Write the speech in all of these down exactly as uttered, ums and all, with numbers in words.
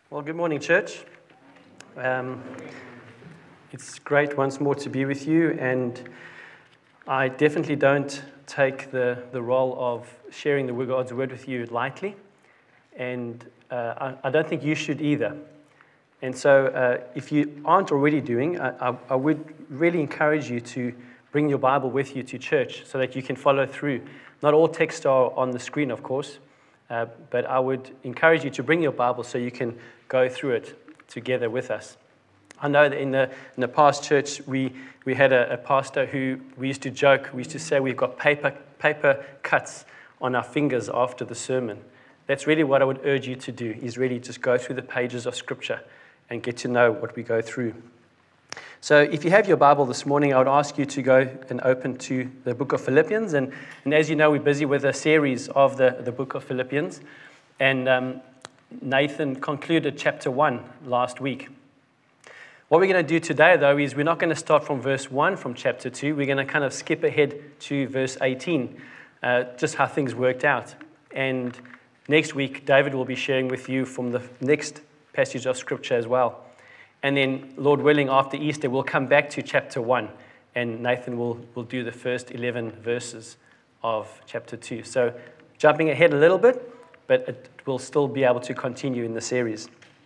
Well, good morning, church. Um, it's great once more to be with you, and I definitely don't take the, the role of sharing the God's word with you lightly, and uh, I, I don't think you should either. And so uh, if you aren't already doing, I, I, I would really encourage you to bring your Bible with you to church so that you can follow through. Not all texts are on the screen, of course, uh, but I would encourage you to bring your Bible so you can go through it together with us. I know that in the in the past church, we, we had a, a pastor who we used to joke, we used to say we've got paper paper cuts on our fingers after the sermon. That's really what I would urge you to do, is really just go through the pages of Scripture and get to know what we go through. So if you have your Bible this morning, I would ask you to go and open to the book of Philippians. And, and as you know, we're busy with a series of the, the book of Philippians. And um, Nathan concluded chapter one last week. What we're going to do today, though, is we're not going to start from verse one from chapter two. We're going to kind of skip ahead to verse eighteen, uh, just how things worked out. And next week, David will be sharing with you from the next passage of Scripture as well. And then, Lord willing, after Easter, we'll come back to chapter one, and Nathan will, will do the first eleven verses of chapter two. So jumping ahead a little bit, but it will still be able to continue in the series.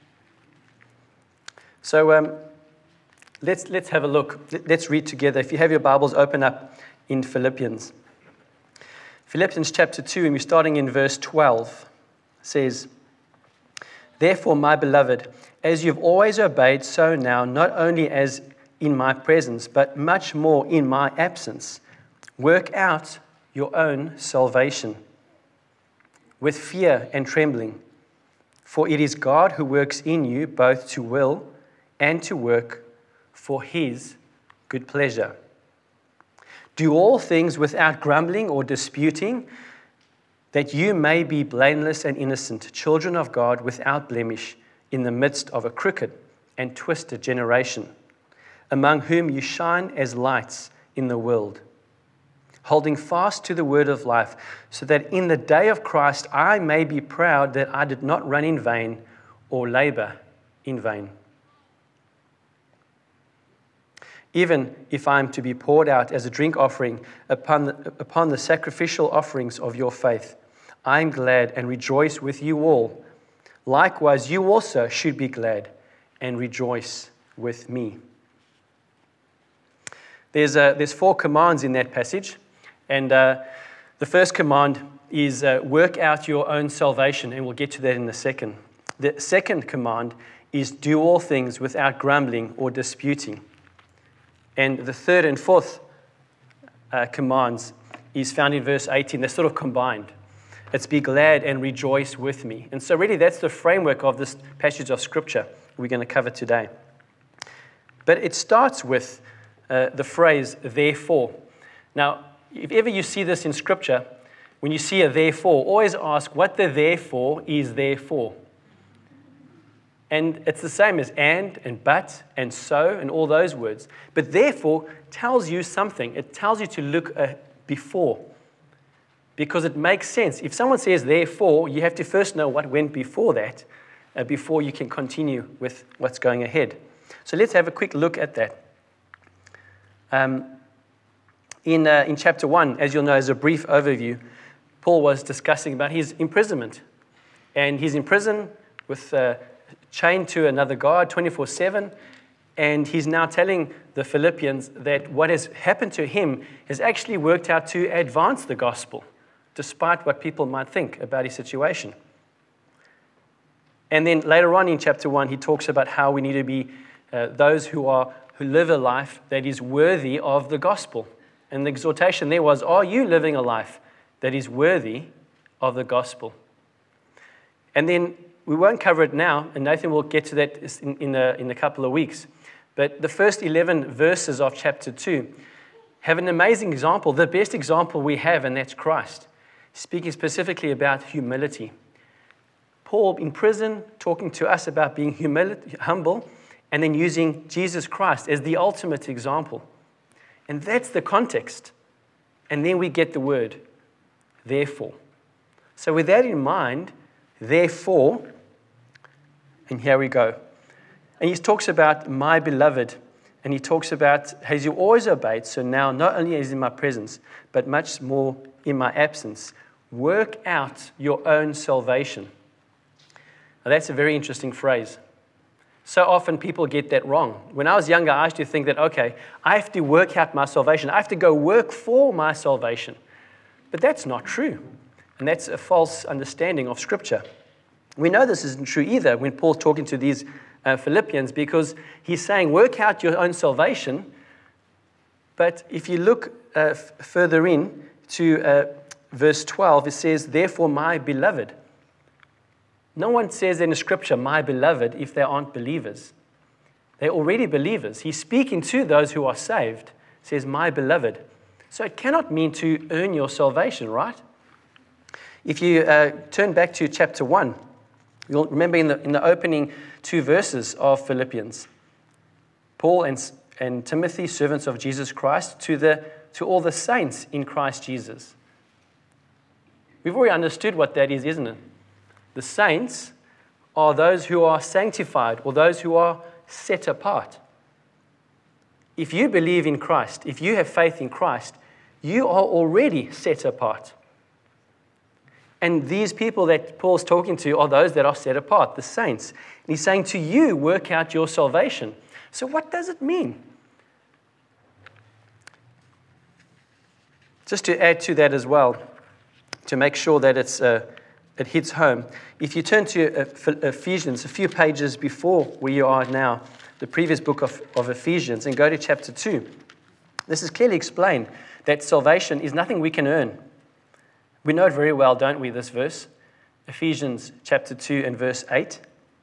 So um, let's let's have a look. Let's read together. If you have your Bibles, open up in Philippians. Philippians chapter two, and we're starting in verse twelve, says, "Therefore, my beloved, as you've always obeyed, so now, not only as in my presence, but much more in my absence, work out your own salvation with fear and trembling. For it is God who works in you both to will and to work for his good pleasure. Do all things without grumbling or disputing, that you may be blameless and innocent, children of God without blemish, in the midst of a crooked and twisted generation, among whom you shine as lights in the world, holding fast to the word of life, so that in the day of Christ I may be proud that I did not run in vain or labor in vain. Even if I am to be poured out as a drink offering upon the, upon the sacrificial offerings of your faith, I am glad and rejoice with you all. Likewise, you also should be glad and rejoice with me." There's, uh, there's four commands in that passage. And uh, the first command is uh, work out your own salvation, and we'll get to that in a second. The second command is do all things without grumbling or disputing. And the third and fourth uh, commands is found in verse eighteen. They're sort of combined. It's be glad and rejoice with me. And so really that's the framework of this passage of Scripture we're going to cover today. But it starts with uh, the phrase, therefore. Now, if ever you see this in Scripture, when you see a therefore, always ask what the therefore is there for. And it's the same as and, and but, and so, and all those words. But therefore tells you something. It tells you to look uh, before. Because it makes sense. If someone says therefore, you have to first know what went before that, uh, before you can continue with what's going ahead. So let's have a quick look at that. Um, in, uh, in chapter one, as you'll know, as a brief overview, Paul was discussing about his imprisonment. And he's in prison with uh, chained to another guard twenty-four seven. And he's now telling the Philippians that what has happened to him has actually worked out to advance the gospel, despite what people might think about his situation. And then later on in chapter one, he talks about how we need to be uh, those who are who live a life that is worthy of the gospel. And the exhortation there was, are you living a life that is worthy of the gospel? And then we won't cover it now, and Nathan will get to that in, in, a, in a couple of weeks. But the first eleven verses of chapter two have an amazing example, the best example we have, and that's Christ, speaking specifically about humility. Paul in prison talking to us about being humility, humble, and then using Jesus Christ as the ultimate example. And that's the context. And then we get the word, therefore. So with that in mind, therefore, And here we go. And he talks about my beloved. And he talks about, as you always obeyed, so now not only is in my presence, but much more in my absence, work out your own salvation. Now that's a very interesting phrase. So often people get that wrong. When I was younger, I used to think that, okay, I have to work out my salvation. I have to go work for my salvation. But that's not true. And that's a false understanding of Scripture. We know this isn't true either when Paul's talking to these uh, Philippians, because he's saying, work out your own salvation. But if you look uh, f- further in to uh, verse twelve, it says, therefore, my beloved. No one says in the Scripture, my beloved, if they aren't believers. They're already believers. He's speaking to those who are saved. He says, my beloved. So it cannot mean to earn your salvation, right? If you uh, turn back to chapter one, you'll remember in the, in the opening two verses of Philippians, Paul and, and Timothy, servants of Jesus Christ, to, the, to all the saints in Christ Jesus. We've already understood what that is, isn't it? The saints are those who are sanctified or those who are set apart. If you believe in Christ, if you have faith in Christ, you are already set apart. And these people that Paul's talking to are those that are set apart, the saints. And he's saying to you, work out your salvation. So what does it mean? Just to add to that as well, to make sure that it's uh, it hits home. If you turn to Ephesians, a few pages before where you are now, the previous book of, of Ephesians, and go to chapter two, this is clearly explained that salvation is nothing we can earn. We know it very well, don't we, this verse? Ephesians chapter two and verse eight.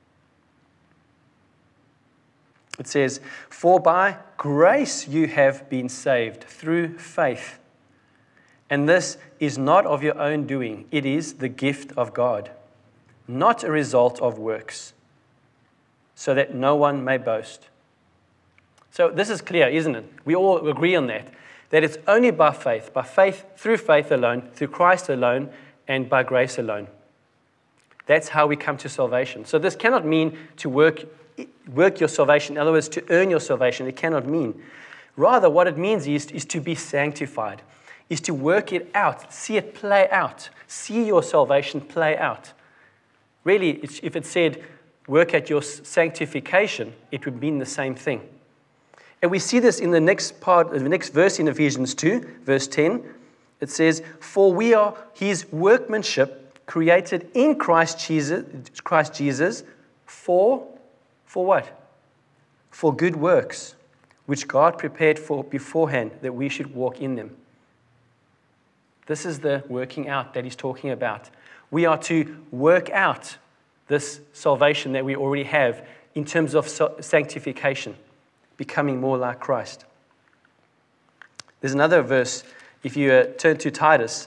It says, for by grace you have been saved through faith. And this is not of your own doing. It is the gift of God, not a result of works, so that no one may boast. So this is clear, isn't it? We all agree on that. That it's only by faith, by faith, through faith alone, through Christ alone, and by grace alone. That's how we come to salvation. So this cannot mean to work, work your salvation, in other words, to earn your salvation. It cannot mean. Rather, what it means is, is to be sanctified, is to work it out, see it play out, see your salvation play out. Really, it's, if it said, work at your sanctification, it would mean the same thing. And we see this in the next part, the next verse in Ephesians two, verse ten. It says, for we are his workmanship created in Christ Jesus, Christ Jesus for, for what? For good works, which God prepared for beforehand that we should walk in them. This is the working out that he's talking about. We are to work out this salvation that we already have in terms of sanctification, becoming more like Christ. There's another verse, if you uh, turn to Titus,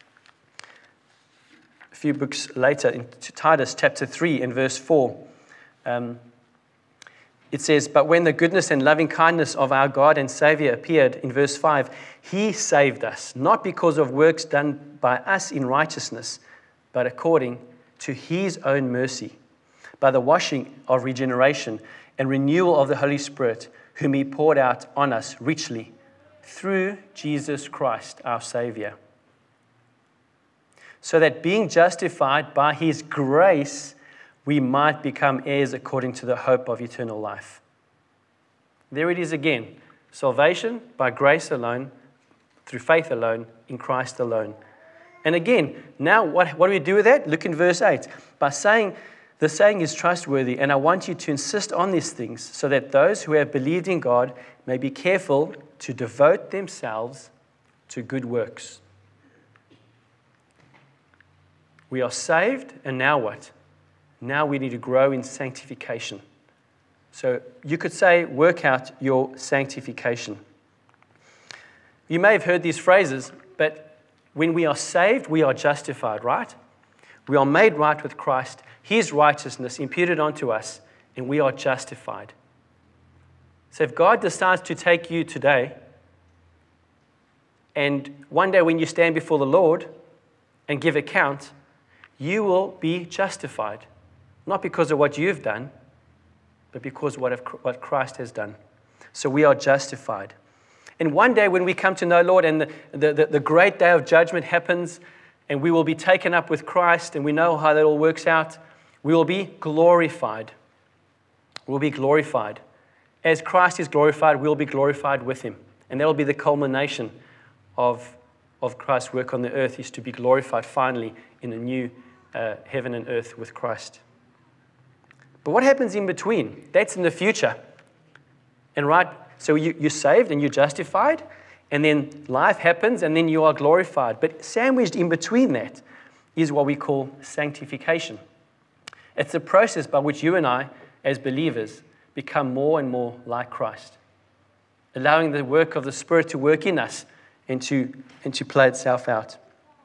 a few books later, in Titus chapter three and verse four, um, it says, but when the goodness and loving kindness of our God and Savior appeared, in verse five, he saved us, not because of works done by us in righteousness, but according to his own mercy, by the washing of regeneration and renewal of the Holy Spirit, whom he poured out on us richly through Jesus Christ, our Savior. So that being justified by his grace, we might become heirs according to the hope of eternal life. There it is again. Salvation by grace alone, through faith alone, in Christ alone. And again, now what, what do we do with that? Look in verse eight. By saying, the saying is trustworthy, and I want you to insist on these things so that those who have believed in God may be careful to devote themselves to good works. We are saved, and now what? Now we need to grow in sanctification. So you could say, work out your sanctification. You may have heard these phrases, but when we are saved, we are justified, right? We are made right with Christ, his righteousness imputed onto us, and we are justified. So if God decides to take you today, and one day when you stand before the Lord and give account, you will be justified. Not because of what you've done, but because of what what Christ has done. So we are justified. And one day when we come to know Lord and the, the, the, the great day of judgment happens and we will be taken up with Christ and we know how that all works out, we will be glorified. We'll be glorified. As Christ is glorified, we'll be glorified with him. And that will be the culmination of, of Christ's work on the earth, is to be glorified finally in a new uh, heaven and earth with Christ. But what happens in between? That's in the future. And right, so you, you're saved and you're justified, and then life happens, and then you are glorified. But sandwiched in between that is what we call sanctification. It's the process by which you and I, as believers, become more and more like Christ, allowing the work of the Spirit to work in us and to, and to play itself out.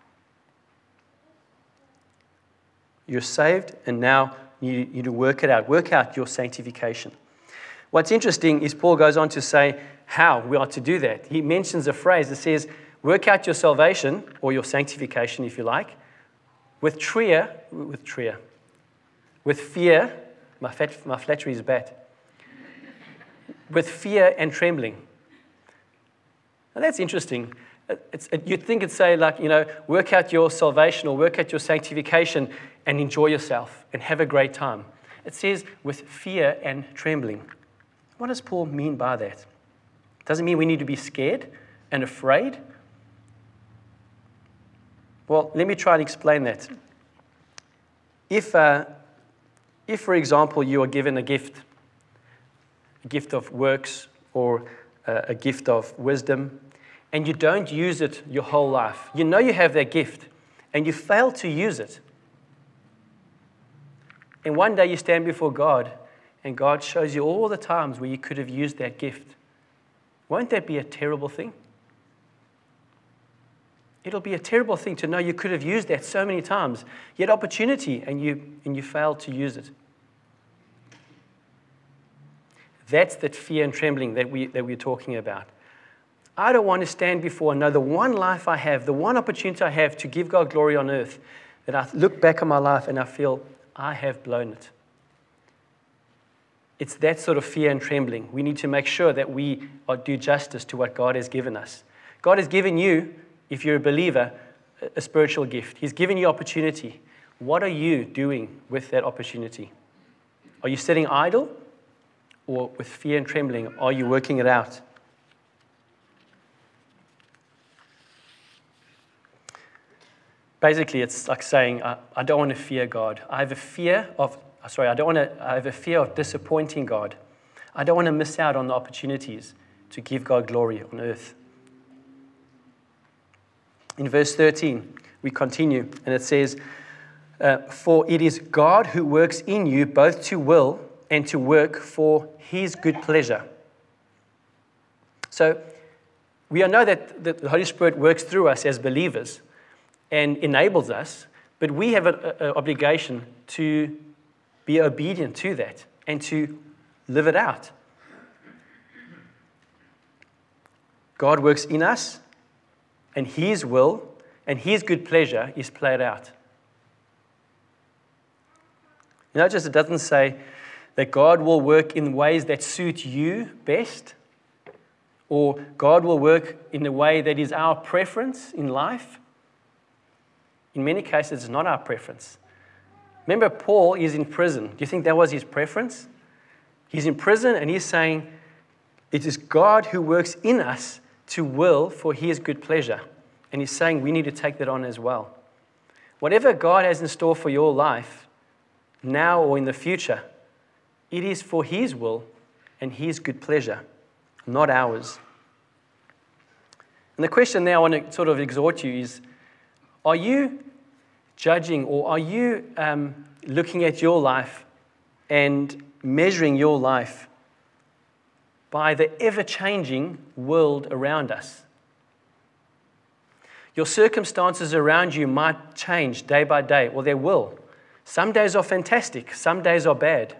You're saved, and now you, you need to work it out. Work out your sanctification. What's interesting is Paul goes on to say how we are to do that. He mentions a phrase that says, work out your salvation, or your sanctification, if you like, with tria, with tria, with fear. My, fat, my flattery is bad. With fear and trembling. Now that's interesting. It's, it, you'd think it'd say, like, you know, work out your salvation or work out your sanctification and enjoy yourself and have a great time. It says with fear and trembling. What does Paul mean by that? Does it mean we need to be scared and afraid? Well, let me try and explain that. If, uh, if for example, you are given a gift, a gift of works or uh, a gift of wisdom, and you don't use it your whole life, you know you have that gift, and you fail to use it, and one day you stand before God, and God shows you all the times where you could have used that gift. Won't that be a terrible thing? It'll be a terrible thing to know you could have used that so many times. You had opportunity and you, and you failed to use it. That's that fear and trembling that, we, that we're talking about. I don't want to stand before and know the one life I have, the one opportunity I have to give God glory on earth, that I look back on my life and I feel I have blown it. It's that sort of fear and trembling. We need to make sure that we do justice to what God has given us. God has given you, if you're a believer, a spiritual gift. He's given you opportunity. What are you doing with that opportunity? Are you sitting idle? Or with fear and trembling, are you working it out? Basically, it's like saying, I, I don't want to fear God. I have a fear of Sorry, I don't want to. I have a fear of disappointing God. I don't want to miss out on the opportunities to give God glory on earth. In verse thirteen, we continue, and it says, uh, "For it is God who works in you both to will and to work for His good pleasure." So we know that the Holy Spirit works through us as believers and enables us, but we have an obligation to be obedient to that and to live it out. God works in us, and His will and His good pleasure is played out. You notice it doesn't say that God will work in ways that suit you best, or God will work in a way that is our preference in life. In many cases, it's not our preference. Remember, Paul is in prison. Do you think that was his preference? He's in prison and he's saying, it is God who works in us to will for His good pleasure. And he's saying we need to take that on as well. Whatever God has in store for your life, now or in the future, it is for His will and His good pleasure, not ours. And the question now I want to sort of exhort you is, are you judging, or are you um, looking at your life and measuring your life by the ever-changing world around us? Your circumstances around you might change day by day, or they will. Some days are fantastic, some days are bad.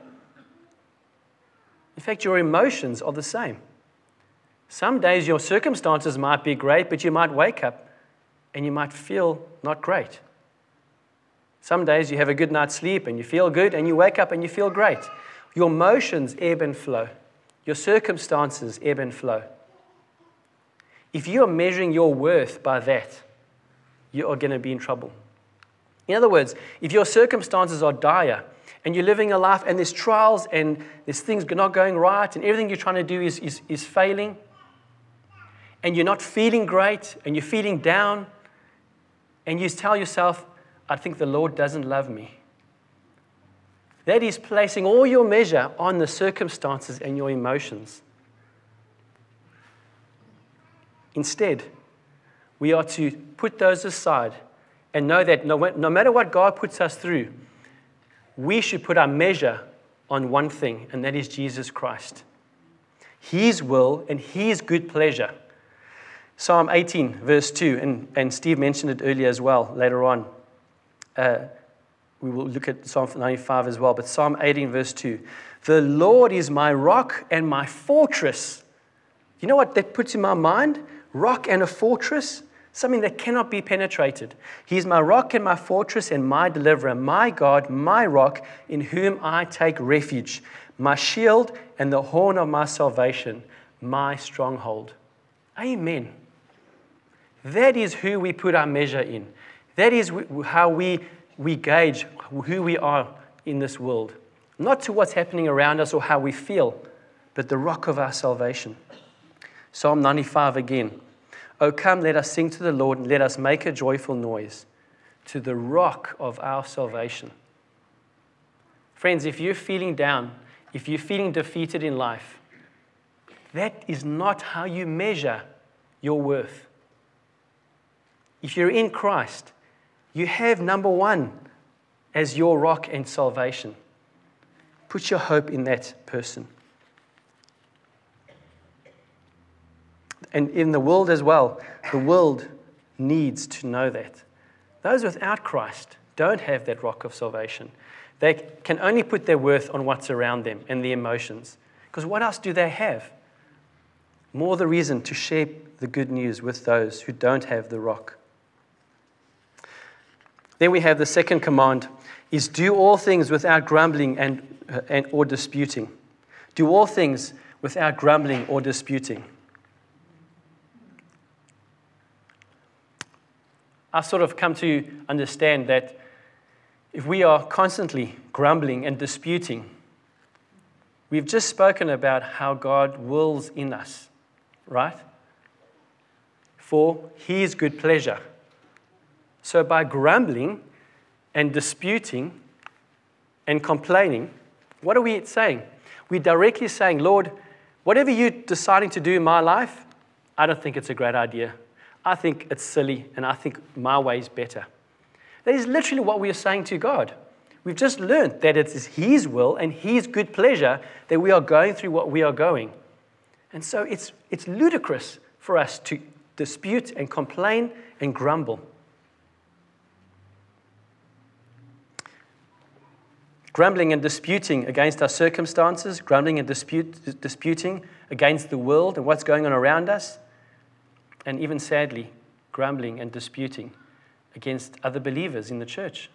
In fact, your emotions are the same. Some days your circumstances might be great, but you might wake up and you might feel not great. Some days you have a good night's sleep and you feel good, and you wake up and you feel great. Your emotions ebb and flow. Your circumstances ebb and flow. If you are measuring your worth by that, you are going to be in trouble. In other words, if your circumstances are dire and you're living a life and there's trials and there's things not going right and everything you're trying to do is, is, is failing, and you're not feeling great and you're feeling down, and you tell yourself, I think the Lord doesn't love me. That is placing all your measure on the circumstances and your emotions. Instead, we are to put those aside and know that no, no matter what God puts us through, we should put our measure on one thing, and that is Jesus Christ. His will and His good pleasure. Psalm eighteen, verse two, and, and Steve mentioned it earlier as well, later on. Uh, we will look at Psalm ninety-five as well, but Psalm eighteen, verse two. The Lord is my rock and my fortress. You know what that puts in my mind? Rock and a fortress, something that cannot be penetrated. He is my rock and my fortress and my deliverer, my God, my rock, in whom I take refuge, my shield and the horn of my salvation, my stronghold. Amen. That is who we put our measure in. That is how we, we gauge who we are in this world. Not to what's happening around us or how we feel, but the rock of our salvation. Psalm ninety-five again. Oh, come, let us sing to the Lord, and let us make a joyful noise to the rock of our salvation. Friends, if you're feeling down, if you're feeling defeated in life, that is not how you measure your worth. If you're in Christ, you have number one as your rock and salvation. Put your hope in that person. And in the world as well, the world needs to know that. Those without Christ don't have that rock of salvation. They can only put their worth on what's around them and the emotions. Because what else do they have? More the reason to share the good news with those who don't have the rock. Then we have the second command, is do all things without grumbling and, and or disputing. Do all things without grumbling or disputing. I've sort of come to understand that if we are constantly grumbling and disputing, we've just spoken about how God wills in us, right? For His good pleasure. So by grumbling and disputing and complaining, what are we saying? We're directly saying, Lord, whatever you're deciding to do in my life, I don't think it's a great idea. I think it's silly, and I think my way is better. That is literally what we are saying to God. We've just learned that it is His will and His good pleasure that we are going through what we are going. And so it's, it's ludicrous for us to dispute and complain and grumble. Grumbling and disputing against our circumstances, grumbling and dispute, disputing against the world and what's going on around us, and even sadly, grumbling and disputing against other believers in the church.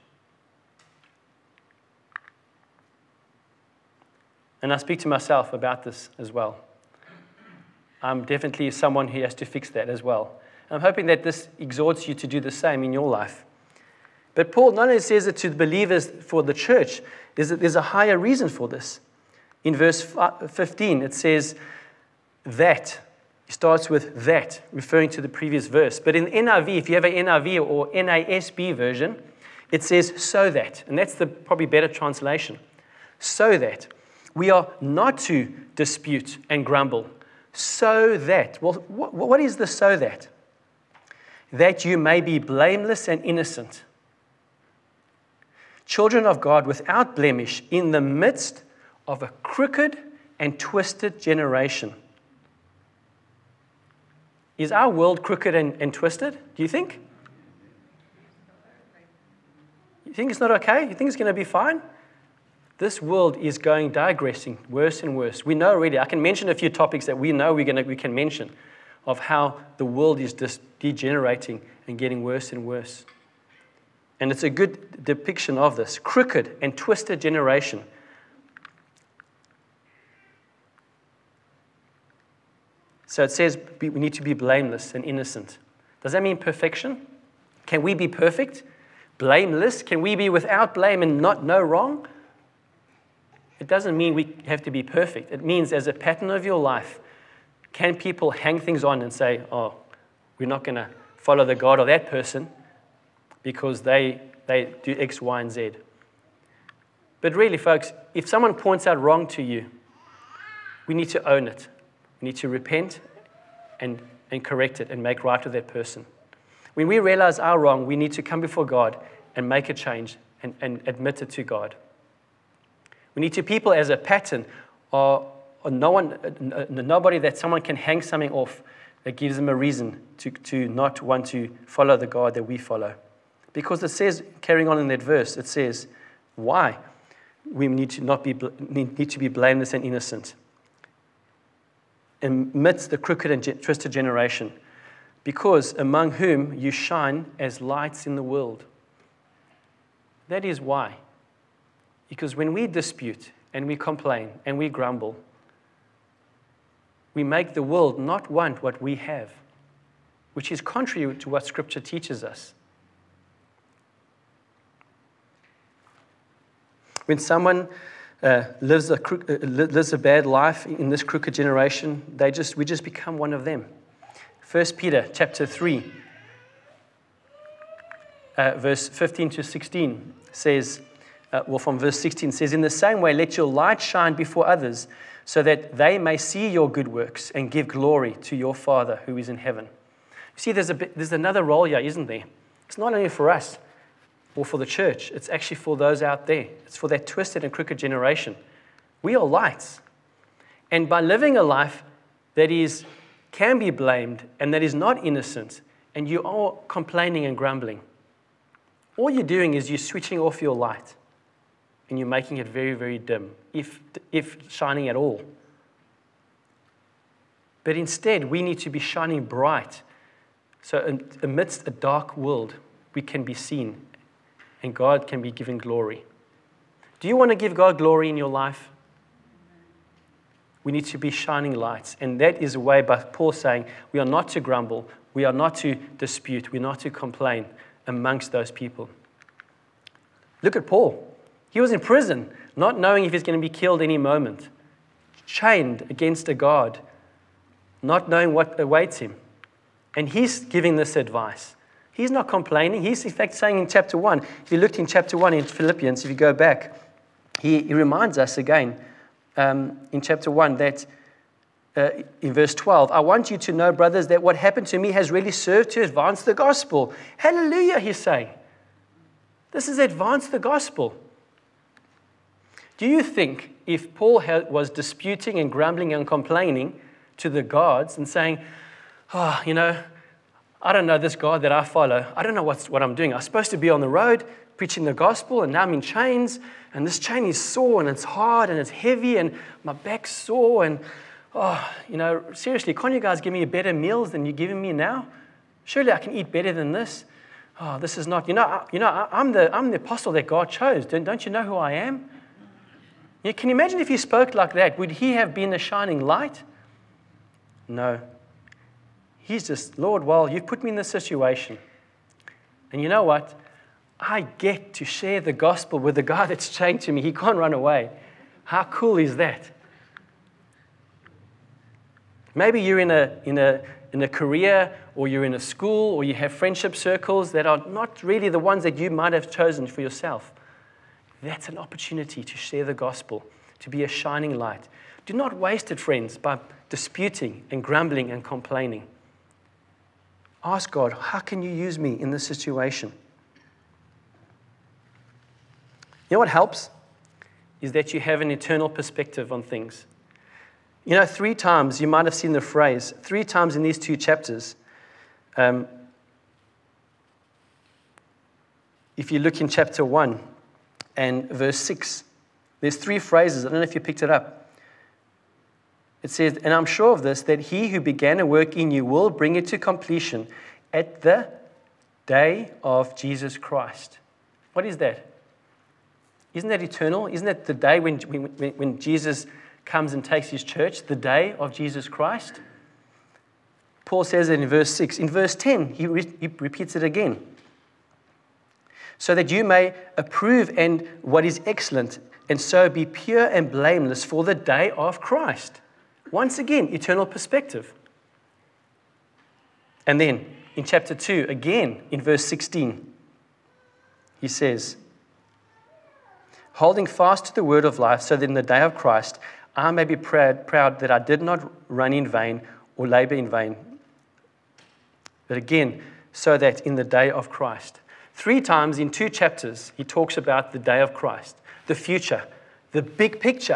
And I speak to myself about this as well. I'm definitely someone who has to fix that as well. I'm hoping that this exhorts you to do the same in your life. But Paul not only says it to the believers for the church, there's a, there's a higher reason for this. In verse fifteen, it says that. It starts with that, referring to the previous verse. But in N I V, if you have an N I V or N A S B version, it says so that. And that's the probably better translation. So that. We are not to dispute and grumble. So that. Well, what, what is the so that? That you may be blameless and innocent. Children of God without blemish in the midst of a crooked and twisted generation. Is our world crooked and, and twisted, do you think? You think it's not okay? You think it's going to be fine? This world is going digressing worse and worse. We know already. I can mention a few topics that we know we're going to, we can mention of how the world is just degenerating and getting worse and worse. And it's a good depiction of this. Crooked and twisted generation. So it says we need to be blameless and innocent. Does that mean perfection? Can we be perfect? Blameless? Can we be without blame and not no wrong? It doesn't mean we have to be perfect. It means as a pattern of your life, can people hang things on and say, oh, we're not going to follow the God of that person because they, they do X, Y, and Z. But really, folks, if someone points out wrong to you, we need to own it. We need to repent and, and correct it and make right with that person. When we realize our wrong, we need to come before God and make a change and, and admit it to God. We need to people as a pattern or, or no one, nobody that someone can hang something off that gives them a reason to, to not want to follow the God that we follow. Because it says, carrying on in that verse, it says, why we need to not be need to be blameless and innocent amidst the crooked and twisted generation, because among whom you shine as lights in the world. That is why. Because when we dispute and we complain and we grumble, we make the world not want what we have, which is contrary to what Scripture teaches us. When someone uh, lives a cro- uh, lives a bad life in this crooked generation, they just we just become one of them. First Peter chapter three, uh, verse fifteen to sixteen says, uh, well, from verse sixteen says, "In the same way, let your light shine before others, so that they may see your good works and give glory to your Father who is in heaven." You see, there's a bit, there's another role here, isn't there? It's not only for us or for the church. It's actually for those out there. It's for that twisted and crooked generation. We are lights. And by living a life that is can be blamed and that is not innocent, and you are complaining and grumbling, all you're doing is you're switching off your light and you're making it very, very dim, if, if shining at all. But instead, we need to be shining bright. So amidst a dark world, we can be seen and God can be given glory. Do you want to give God glory in your life? We need to be shining lights. And that is a way by Paul saying we are not to grumble, we are not to dispute, we're not to complain amongst those people. Look at Paul. He was in prison, not knowing if he's going to be killed any moment, chained against a guard, not knowing what awaits him. And he's giving this advice. He's not complaining. He's in fact saying in chapter one, if you looked in chapter one in Philippians, if you go back, he, he reminds us again um, in chapter one that uh, in verse twelve, "I want you to know, brothers, that what happened to me has really served to advance the gospel." Hallelujah, he's saying. This is advance the gospel. Do you think if Paul had, was disputing and grumbling and complaining to the gods and saying, oh, you know, I don't know this God that I follow. I don't know what's, what I'm doing. I'm supposed to be on the road preaching the gospel, and now I'm in chains, and this chain is sore, and it's hard, and it's heavy, and my back's sore, and, oh, you know, seriously, can't you guys give me better meals than you're giving me now? Surely I can eat better than this. Oh, this is not, you know, I, you know, I, I'm the I'm the apostle that God chose. Don't, don't you know who I am? You can you imagine if he spoke like that? Would he have been a shining light? No. He's just, Lord, well, you've put me in this situation. And you know what? I get to share the gospel with the guy that's chained to me. He can't run away. How cool is that? Maybe you're in a, in a, in a career, or you're in a school, or you have friendship circles that are not really the ones that you might have chosen for yourself. That's an opportunity to share the gospel, to be a shining light. Do not waste it, friends, by disputing and grumbling and complaining. Ask God, how can you use me in this situation? You know what helps? Is that you have an eternal perspective on things. You know, three times, you might have seen the phrase, three times in these two chapters. Um, if you look in chapter one and verse six, there's three phrases. I don't know if you picked it up. It says, "And I'm sure of this, that he who began a work in you will bring it to completion at the day of Jesus Christ." What is that? Isn't that eternal? Isn't that the day when, when, when Jesus comes and takes his church, the day of Jesus Christ? Paul says it in verse six. In verse ten, he, re- he repeats it again. So that you may approve and what is excellent, and so be pure and blameless for the day of Christ. Once again, eternal perspective. And then in chapter two, again in verse sixteen, he says, holding fast to the word of life, so that in the day of Christ I may be proud, proud that I did not run in vain or labor in vain. But again, so that in the day of Christ. Three times in two chapters, he talks about the day of Christ, the future, the big picture.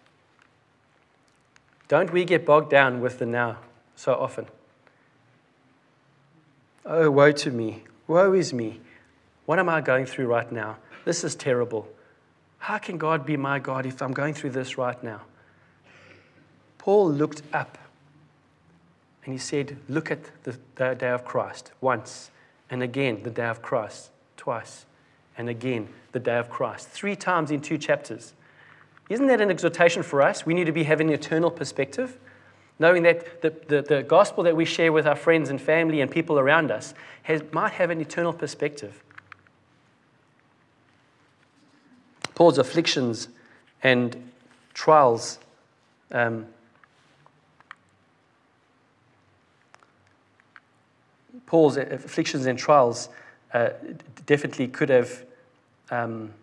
Don't we get bogged down with the now so often? Oh, woe to me. Woe is me. What am I going through right now? This is terrible. How can God be my God if I'm going through this right now? Paul looked up and he said, look at the, the day of Christ once, and again the day of Christ twice, and again the day of Christ. Three times in two chapters. Isn't that an exhortation for us? We need to be having an eternal perspective, knowing that the, the, the gospel that we share with our friends and family and people around us has, might have an eternal perspective. Paul's afflictions and trials um, Paul's afflictions and trials uh, definitely could have um,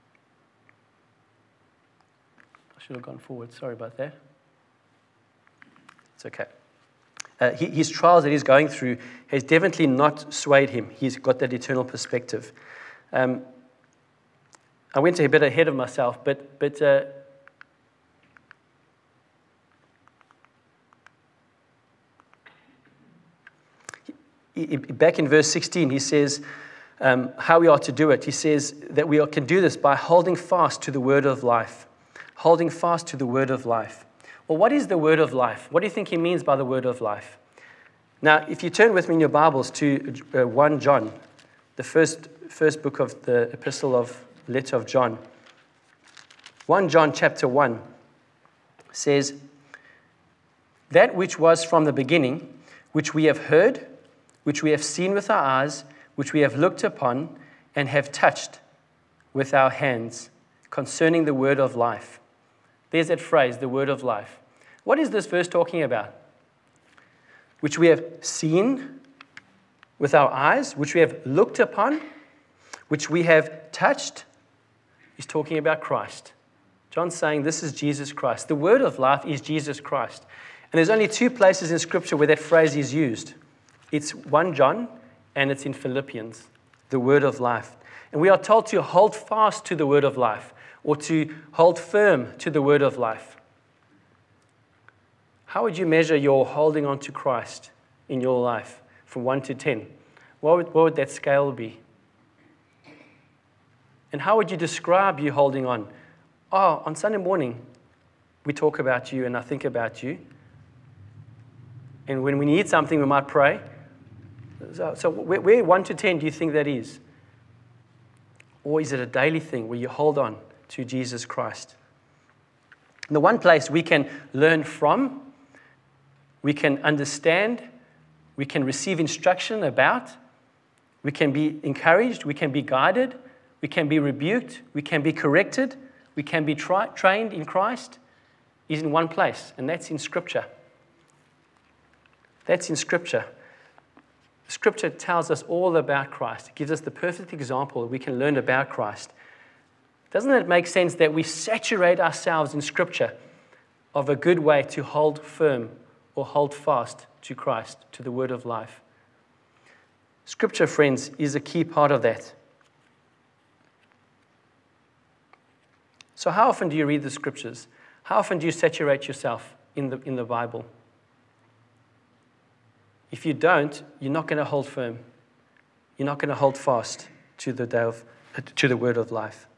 I should have gone forward, sorry about that. It's okay. Uh, he, his trials that he's going through has definitely not swayed him. He's got that eternal perspective. Um, I went a bit ahead of myself, but but uh, he, he, back in verse sixteen, he says um, how we are to do it. He says that we can do this by holding fast to the word of life. Holding fast to the word of life. Well, what is the word of life? What do you think he means by the word of life? Now, if you turn with me in your Bibles to uh, First John, the first first book of the epistle of letter of John. First John chapter one says, that which was from the beginning, which we have heard, which we have seen with our eyes, which we have looked upon, and have touched with our hands, concerning the word of life. There's that phrase, the word of life. What is this verse talking about? Which we have seen with our eyes, which we have looked upon, which we have touched. He's talking about Christ. John's saying this is Jesus Christ. The word of life is Jesus Christ. And there's only two places in Scripture where that phrase is used. It's First John and it's in Philippians, the word of life. And we are told to hold fast to the word of life, or to hold firm to the word of life. How would you measure your holding on to Christ in your life from one to ten? What would, what would that scale be? And how would you describe you holding on? Oh, on Sunday morning, we talk about you and I think about you. And when we need something, we might pray. So, so where, where one to ten do you think that is? Or is it a daily thing where you hold on to Jesus Christ? And the one place we can learn from, we can understand, we can receive instruction about, we can be encouraged, we can be guided, we can be rebuked, we can be corrected, we can be tri- trained in Christ, is in one place, and that's in Scripture. That's in Scripture. Scripture tells us all about Christ. It gives us the perfect example that we can learn about Christ. Doesn't it make sense that we saturate ourselves in Scripture of a good way to hold firm or hold fast to Christ, to the word of life? Scripture, friends, is a key part of that. So how often do you read the Scriptures? How often do you saturate yourself in the, in the Bible? If you don't, you're not going to hold firm. You're not going to hold fast to the day of, to the word of life.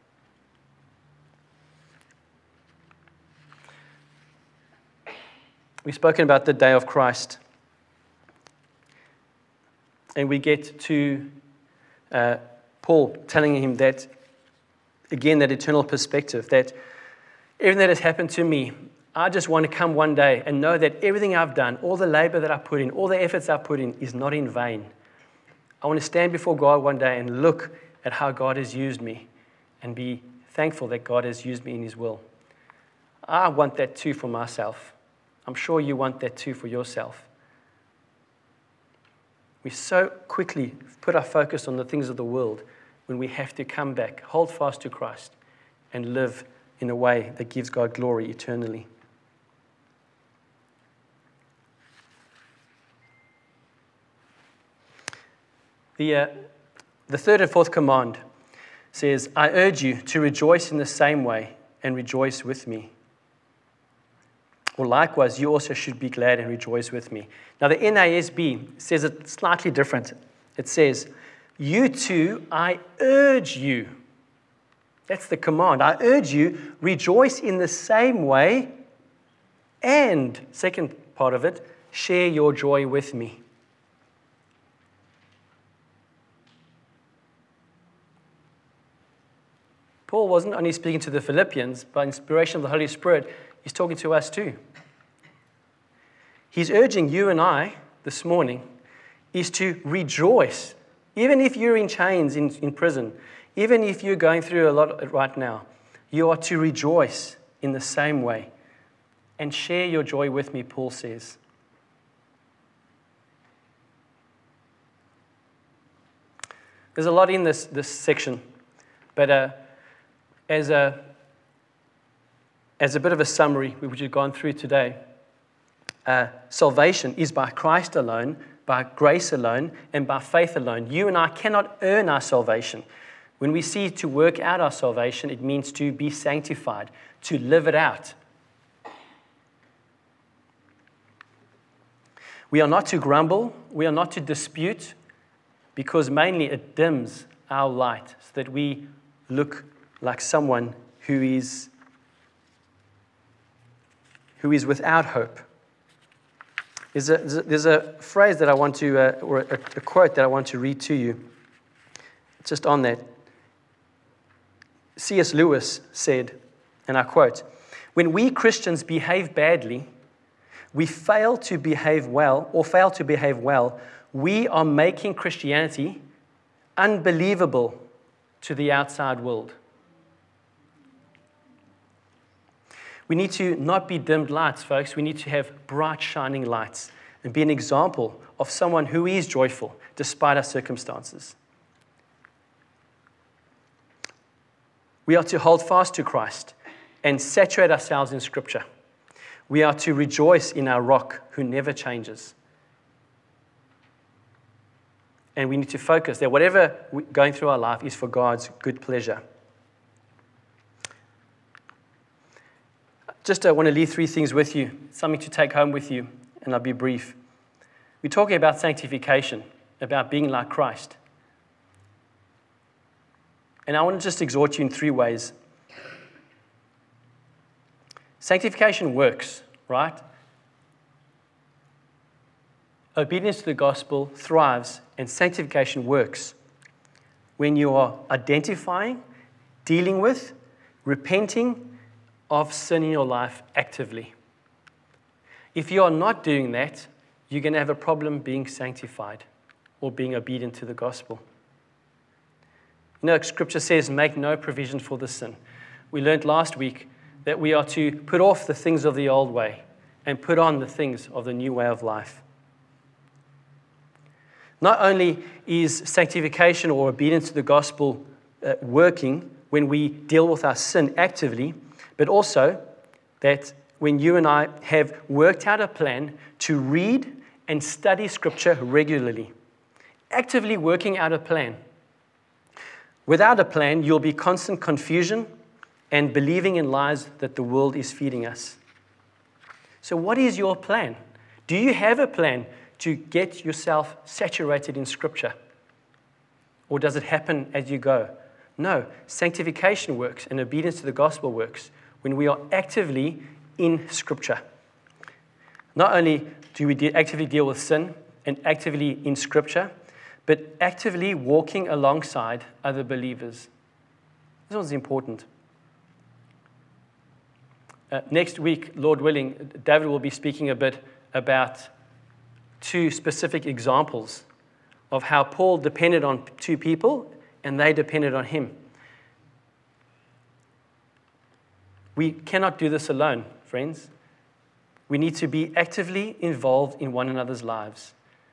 We've spoken about the day of Christ. And we get to uh, Paul telling him that, again, that eternal perspective, that everything that has happened to me, I just want to come one day and know that everything I've done, all the labor that I put in, all the efforts I put in is not in vain. I want to stand before God one day and look at how God has used me and be thankful that God has used me in his will. I want that too for myself. I'm sure you want that too for yourself. We so quickly put our focus on the things of the world when we have to come back, hold fast to Christ, and live in a way that gives God glory eternally. The, uh, the third and fourth command says, I urge you to rejoice in the same way and rejoice with me. Or likewise, you also should be glad and rejoice with me. Now, the N A S B says it slightly different. It says, you too, I urge you. That's the command. I urge you, rejoice in the same way, and, second part of it, share your joy with me. Paul wasn't only speaking to the Philippians, by inspiration of the Holy Spirit, he's talking to us too. He's urging you and I this morning is to rejoice. Even if you're in chains in, in prison, even if you're going through a lot right now, you are to rejoice in the same way and share your joy with me, Paul says. There's a lot in this, this section, but uh, as a As a bit of a summary, which we've gone through today, uh, salvation is by Christ alone, by grace alone, and by faith alone. You and I cannot earn our salvation. When we see to work out our salvation, it means to be sanctified, to live it out. We are not to grumble, we are not to dispute, because mainly it dims our light so that we look like someone who is who is without hope. There's a, there's a phrase that I want to, uh, or a, a quote that I want to read to you, just on that. C S Lewis said, and I quote, when we Christians behave badly, we fail to behave well, or fail to behave well, we are making Christianity unbelievable to the outside world. We need to not be dimmed lights, folks. We need to have bright, shining lights and be an example of someone who is joyful despite our circumstances. We are to hold fast to Christ and saturate ourselves in Scripture. We are to rejoice in our rock who never changes. And we need to focus that whatever we're going through our life is for God's good pleasure. Just I want to leave three things with you, something to take home with you, and I'll be brief. We're talking about sanctification, about being like Christ. And I want to just exhort you in three ways. Sanctification works, right? Obedience to the gospel thrives, and sanctification works when you are identifying, dealing with, repenting of sin in your life actively. If you are not doing that, you're going to have a problem being sanctified or being obedient to the gospel. You know, Scripture says, make no provision for the sin. We learned last week that we are to put off the things of the old way and put on the things of the new way of life. Not only is sanctification or obedience to the gospel uh, working when we deal with our sin actively, but also that when you and I have worked out a plan to read and study Scripture regularly, actively working out a plan. Without a plan, you'll be constant confusion and believing in lies that the world is feeding us. So what is your plan? Do you have a plan to get yourself saturated in Scripture? Or does it happen as you go? No, sanctification works and obedience to the gospel works when we are actively in Scripture. Not only do we de- actively deal with sin and actively in Scripture, but actively walking alongside other believers. This one's important. Uh, next week, Lord willing, David will be speaking a bit about two specific examples of how Paul depended on two people and they depended on him. We cannot do this alone, friends. We need to be actively involved in one another's lives.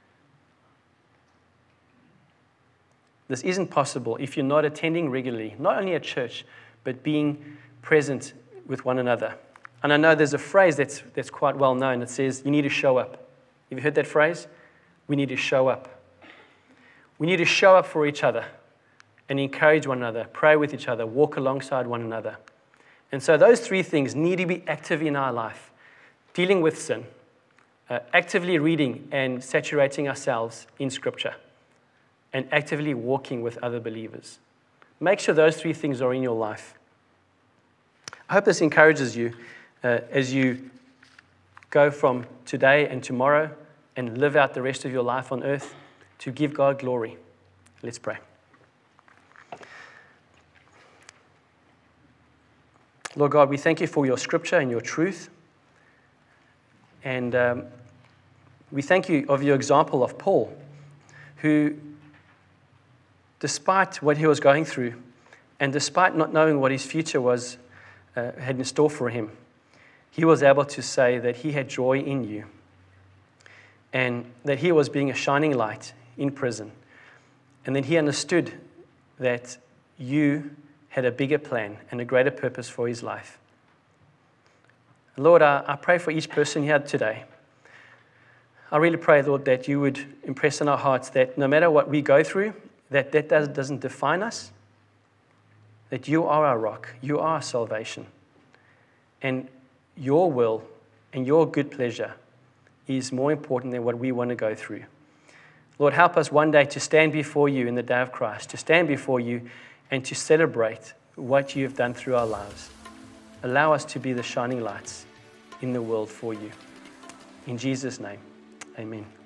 This isn't possible if you're not attending regularly, not only at church, but being present with one another. And I know there's a phrase that's, that's quite well known that says, you need to show up. Have you heard that phrase? We need to show up. We need to show up for each other and encourage one another, pray with each other, walk alongside one another. And so those three things need to be active in our life. Dealing with sin, uh, actively reading and saturating ourselves in Scripture, and actively walking with other believers. Make sure those three things are in your life. I hope this encourages you uh, as you go from today and tomorrow and live out the rest of your life on earth to give God glory. Let's pray. Lord God, we thank you for your Scripture and your truth. And um, we thank you of your example of Paul, who, despite what he was going through, and despite not knowing what his future was, uh, had in store for him, he was able to say that he had joy in you, and that he was being a shining light in prison, and that he understood that you had a bigger plan and a greater purpose for his life. Lord, I, I pray for each person here today. I really pray, Lord, that you would impress on our hearts that no matter what we go through, that that does, doesn't define us, that you are our rock, you are our salvation, and your will and your good pleasure is more important than what we want to go through. Lord, help us one day to stand before you in the day of Christ, to stand before you and to celebrate what you have done through our lives. Allow us to be the shining lights in the world for you. In Jesus' name, amen.